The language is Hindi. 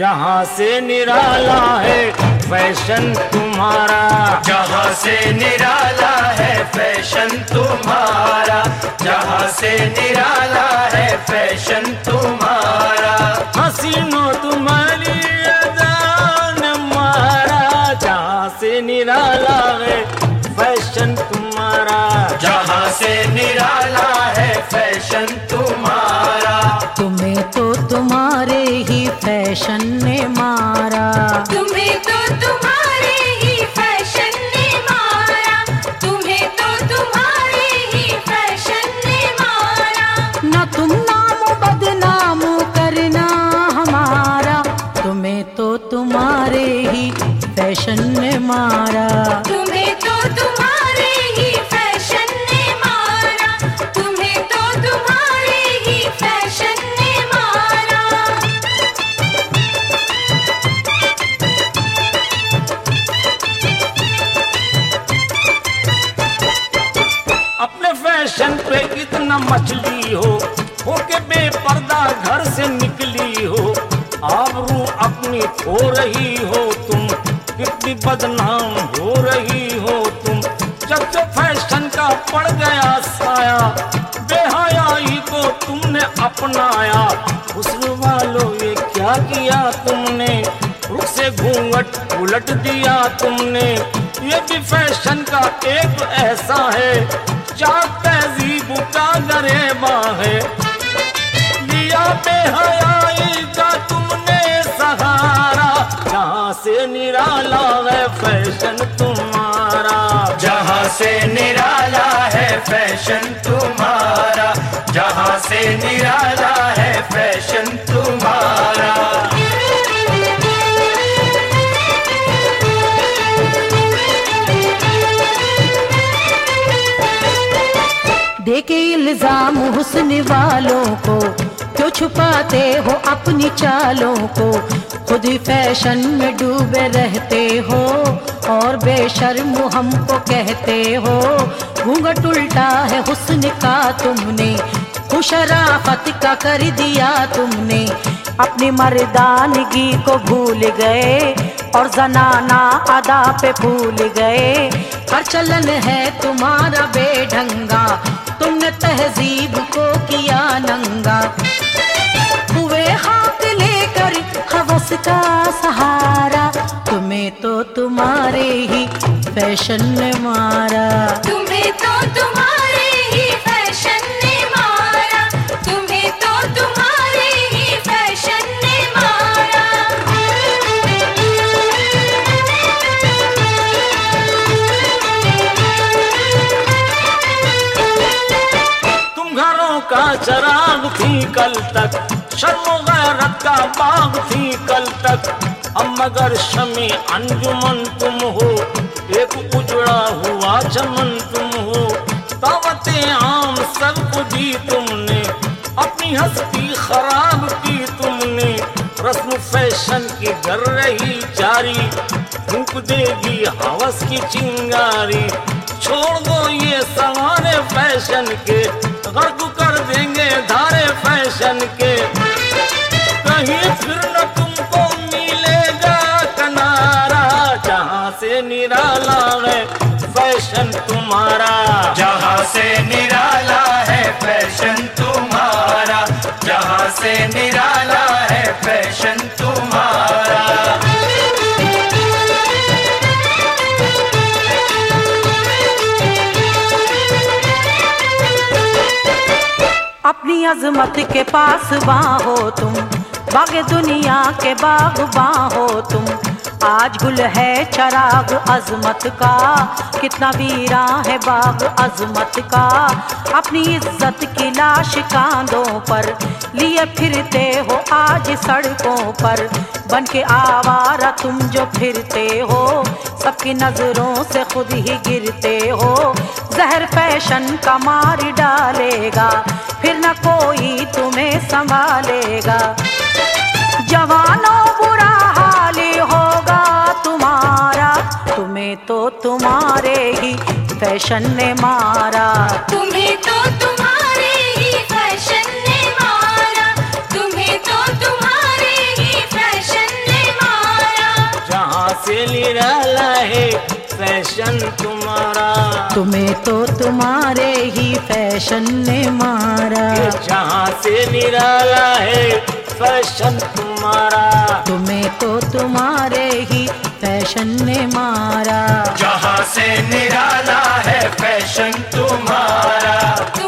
जहाँ से निराला है फैशन तुम्हारा, जहाँ से निराला है फैशन तुम्हारा, जहाँ से निराला है फैशन तुम्हारा। हसीनो तुम्हारी जान मारा, जहाँ से निराला है फैशन तुम्हारा, जहाँ से निराला है फैशन तुम्हारा। तुम्हें तो तुम्हारे ही फैशन ने मारा, तुम्हें तो तुम्हारे ही फैशन ने मारा, तुम्हें तो तुम्हारे ही फैशन ने मारा। न तुम नाम बदनाम करना हमारा, तुम्हें तो तुम्हारे ही फैशन ने मारा। तुम्हें तो तुम्हारे ही फैशन ने मारा, तुम्हें तो तुम्हारे ही फैशन ने मारा। अपने फैशन पे इतना मछली हो के बेपर्दा घर से निकली हो, आबरू अपनी खो रही हो तुम, कितनी बदनाम हो रही हो तुम। जब से फैशन का पड़ गया साया, बेहयाई को तुमने अपनाया। हुस्न वालों ये क्या किया तुमने, रुख से घूंघट उलट दिया तुमने। ये भी फैशन का एक ऐसा है, चार तहजीब का गरेबा है। लिया बेहयाई का तुमने सहारा, जहाँ से निराला है फैशन तुम्हारा, जहाँ से निराला है फैशन तुम्हारा, जहाँ से निराला है फैशन तुम्हारा। देके इल्जाम हुस्न वालों को, क्यों छुपाते हो अपनी चालों को। खुद ही फैशन में डूबे रहते हो और बेशर्म हमको कहते हो। घूंघट उल्टा है हुस्न का तुमने, खुशराफत का कर दिया तुमने। अपनी मर्दानगी को भूल गए और जनाना अदा पे भूल गए। हर चलन है तुम्हारा बेढंगा, तुमने तहजीब को किया नंगा। हुए हाथ लेकर हवस का सहारा, तुम्हें तो तुम्हारे ही फैशन ने मारा। तुम्हें तो तुम्हारे ही फैशन ने मारा, तुम्हें तो तुम्हारे ही फैशन ने मारा। तुम घरों का चराग थी कल तक, शर्म गैरत का बाग थी कल तक। अब मगर शमी अंजुमन तुम हो, एक उजड़ा हुआ चमन तुम हो। दावतें आम सबको दी तुमने, अपनी हस्ती खराब की तुमने। रस्म फैशन की कर रही जारी, फूंक देगी हवस की चिंगारी। छोड़ दो ये सवारे फैशन के, गर्क कर देंगे धारे फैशन के। कहीं फिर न तुमको मिलेगा किनारा, जहाँ से निराला है फैशन तुम्हारा, जहाँ से निराला है फैशन तुम्हारा, जहाँ से निराला है फैशन तुम्हारा। अपनी अजमत के पास हो तुम, बागे दुनिया के बागबां हो तुम। आज गुल है चराग अजमत का, कितना वीरा है बाग अजमत का। अपनी इज्जत की लाश कांधों पर लिए फिरते हो आज सड़कों पर। बन के आवारा तुम जो फिरते हो, सबकी नजरों से खुद ही गिरते हो। जहर फैशन का मार डालेगा, फिर न कोई तुम्हें संभालेगा। जवानों बुरा हाल होगा तुम्हारा, तुम्हें तो तुम्हारे ही फैशन ने मारा। तुम्हें तो तुम्हारे ही फैशन ने मारा, तुम्हें तो तुम्हारे ही फैशन तुम्हें तो तुम्हारे ही फैशन ने मारा। ये जहाँ से निराला है फैशन तुम्हारा, तुम्हें तो तुम्हारे ही फैशन ने मारा। जहाँ से निराला है फैशन तुम्हारा।